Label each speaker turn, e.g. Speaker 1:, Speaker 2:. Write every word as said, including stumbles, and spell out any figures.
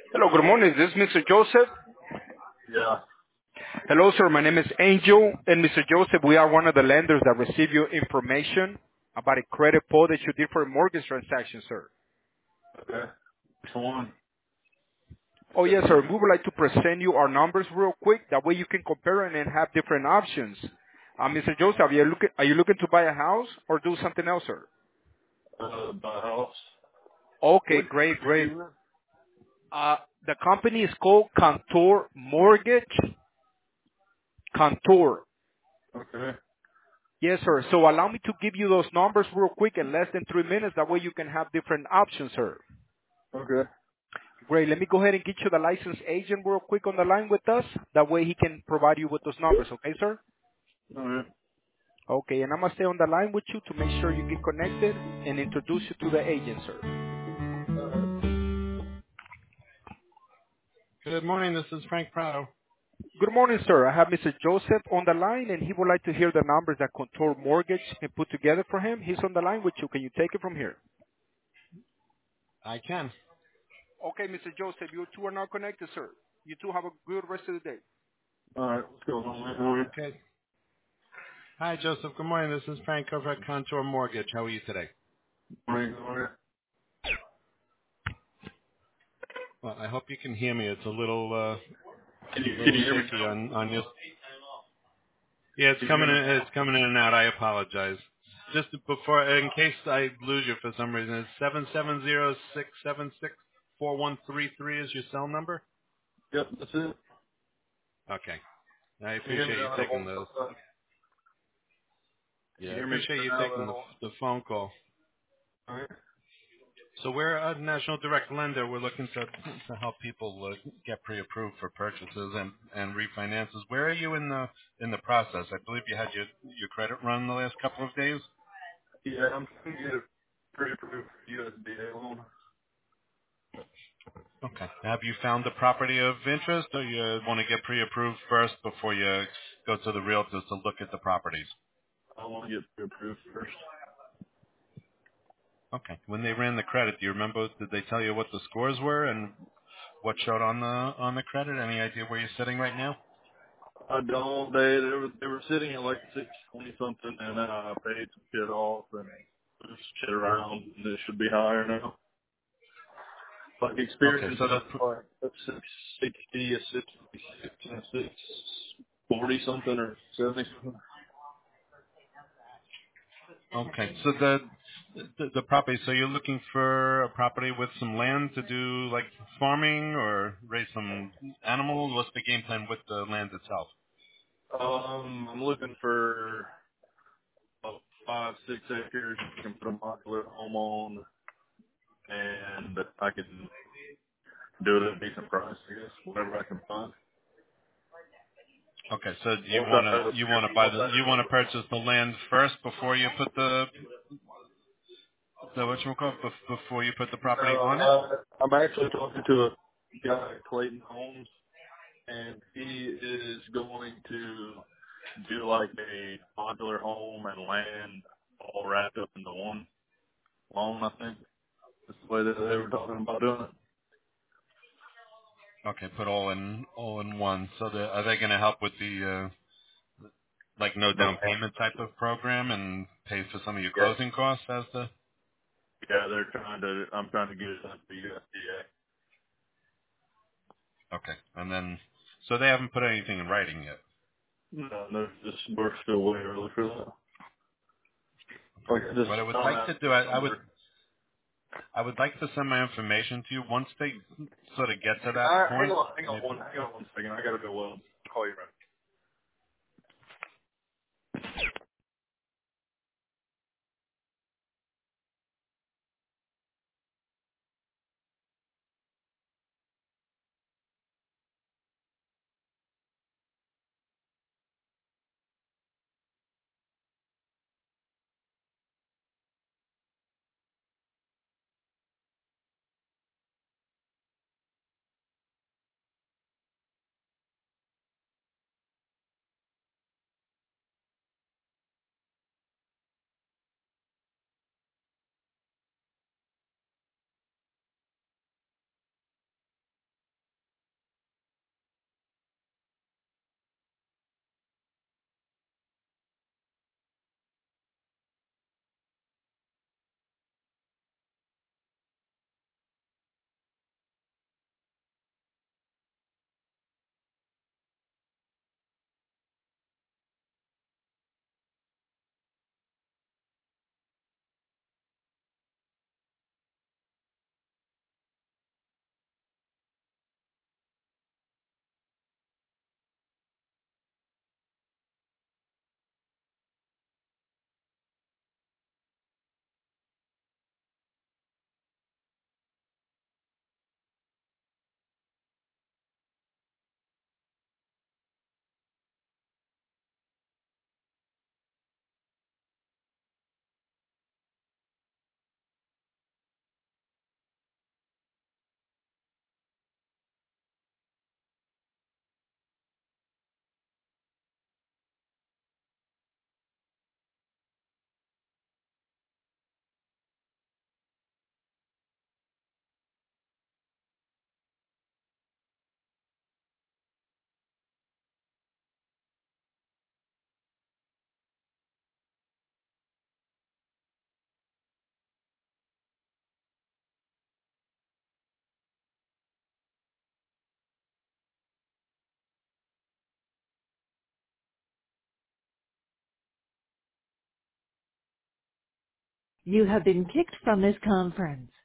Speaker 1: Hello, good morning. This is Mister Joseph.
Speaker 2: Yeah.
Speaker 1: Hello, sir. My name is Angel. And Mister Joseph, we are one of the lenders that receive your information about a credit pull that you did for a mortgage transaction, sir.
Speaker 2: Okay. Which one?
Speaker 1: Oh, yes, sir. We would like to present you our numbers real quick. That way you can compare it and have different options. Uh, Mister Joseph, are you, looking, are you looking to buy a house or do something else, sir?
Speaker 2: Uh, the house.
Speaker 1: Okay,
Speaker 2: Which
Speaker 1: great,
Speaker 2: company are
Speaker 1: great.
Speaker 2: you with?
Speaker 1: Uh, the company is called Contour Mortgage. Contour.
Speaker 2: Okay.
Speaker 1: Yes, sir. So allow me to give you those numbers real quick in less than three minutes. That way you can have different options, sir.
Speaker 2: Okay.
Speaker 1: Great. Let me go ahead and get you the licensed agent real quick on the line with us. That way he can provide you with those numbers. Okay, sir?
Speaker 2: Alright.
Speaker 1: Okay, and I'm going to stay on the line with you to make sure you get connected and introduce you to the agent, sir.
Speaker 2: Alright.
Speaker 3: Good morning. This is Frank Prado.
Speaker 1: Good morning, sir. I have Mister Joseph on the line, and he would like to hear the numbers that Contour Mortgage can put together for him. He's on the line with you. Can you take it from here?
Speaker 3: I can.
Speaker 1: Okay, Mister Joseph, you two are now connected, sir. You two have a good rest of the day.
Speaker 2: Alright. What's going on, man? How are you?
Speaker 3: Okay. Hi, Joseph. Good morning. This is Frank over at Contour Mortgage. How are you today?
Speaker 2: Morning, how are
Speaker 3: Well, I hope you can hear me. It's a little, uh,
Speaker 2: you? Can you, can
Speaker 3: little
Speaker 2: you hear me
Speaker 3: shaky
Speaker 2: now?
Speaker 3: on on your. Yeah, it's
Speaker 2: Can you hear
Speaker 3: coming in.
Speaker 2: me
Speaker 3: It's
Speaker 2: now?
Speaker 3: coming in and out. I apologize. Just before, in case I lose you for some reason, it's seven seven zero six seven six four one three three is your cell number.
Speaker 2: Yep, that's it.
Speaker 3: Okay. I
Speaker 2: Can you hear me
Speaker 3: appreciate you
Speaker 2: now? I
Speaker 3: taking
Speaker 2: won't
Speaker 3: those.
Speaker 2: stop that. Can
Speaker 3: Yeah,
Speaker 2: you
Speaker 3: I
Speaker 2: hear me
Speaker 3: appreciate
Speaker 2: better
Speaker 3: you
Speaker 2: now that
Speaker 3: taking
Speaker 2: I
Speaker 3: the
Speaker 2: won't?
Speaker 3: the phone call.
Speaker 2: Alright.
Speaker 3: So we're a national direct lender. We're looking to to help people uh, get pre-approved for purchases and and refinances. Where are you in the in the process? I believe you had your your credit run the last couple of days.
Speaker 2: Yeah, I'm trying to get a pre-approved U S D A loan.
Speaker 3: Okay. Have you found a property of interest, or you want to get pre-approved first before you go to the realtors to look at the properties?
Speaker 2: I want to get pre-approved first.
Speaker 3: Okay. When they ran the credit, do you remember? Did they tell you what the scores were and what showed on the on the credit? Any idea where you're sitting right now?
Speaker 2: I don't. They they were they were sitting at like six twenty something, and then I paid some shit off and moved some shit around. And it should be higher now. Like
Speaker 3: Okay.
Speaker 2: experience
Speaker 3: So
Speaker 2: is
Speaker 3: the
Speaker 2: like a six sixty, a six six, and a six forty something or seventy something.
Speaker 3: Okay. So the, the the property. So you're looking for a property with some land to do like farming or raise some animals. What's the game plan with the land itself?
Speaker 2: Um, I'm looking for about five six acres I can put a modular home on, and I can do it at a decent price. I guess whatever I can find.
Speaker 3: Okay. So you
Speaker 2: Once
Speaker 3: want
Speaker 2: I have
Speaker 3: to
Speaker 2: a
Speaker 3: you want to buy
Speaker 2: once
Speaker 3: the
Speaker 2: I
Speaker 3: you
Speaker 2: have
Speaker 3: want to purchase the land first before you put the the what you call it, before you put the
Speaker 2: No,
Speaker 3: property on it.
Speaker 2: uh, I'm actually talking to a guy at Clayton Homes, and he is going to do like a modular home and land all wrapped up into one loan. I think that's the way that they were talking about doing it.
Speaker 3: Okay. Put all in all in one. So the, are they going to help with the uh, like no
Speaker 2: But
Speaker 3: down payment type of program and pay for some of your
Speaker 2: yeah,
Speaker 3: closing costs as the
Speaker 2: yeah, they're trying to. I'm trying to get it up to U S D
Speaker 3: okay. And then so they haven't put anything in writing yet.
Speaker 2: A. No, no, just we're still way early for that. Like I just
Speaker 3: What I would
Speaker 2: found
Speaker 3: like
Speaker 2: out
Speaker 3: to do,
Speaker 2: this
Speaker 3: I, I would,
Speaker 2: number.
Speaker 3: I would like to send my information to you once they sort of get to that
Speaker 2: All right, hang
Speaker 3: point.
Speaker 2: on, hang on
Speaker 3: Maybe,
Speaker 2: one, hang on one second. I gotta go. Uh, call you right.
Speaker 4: You have been kicked from this conference.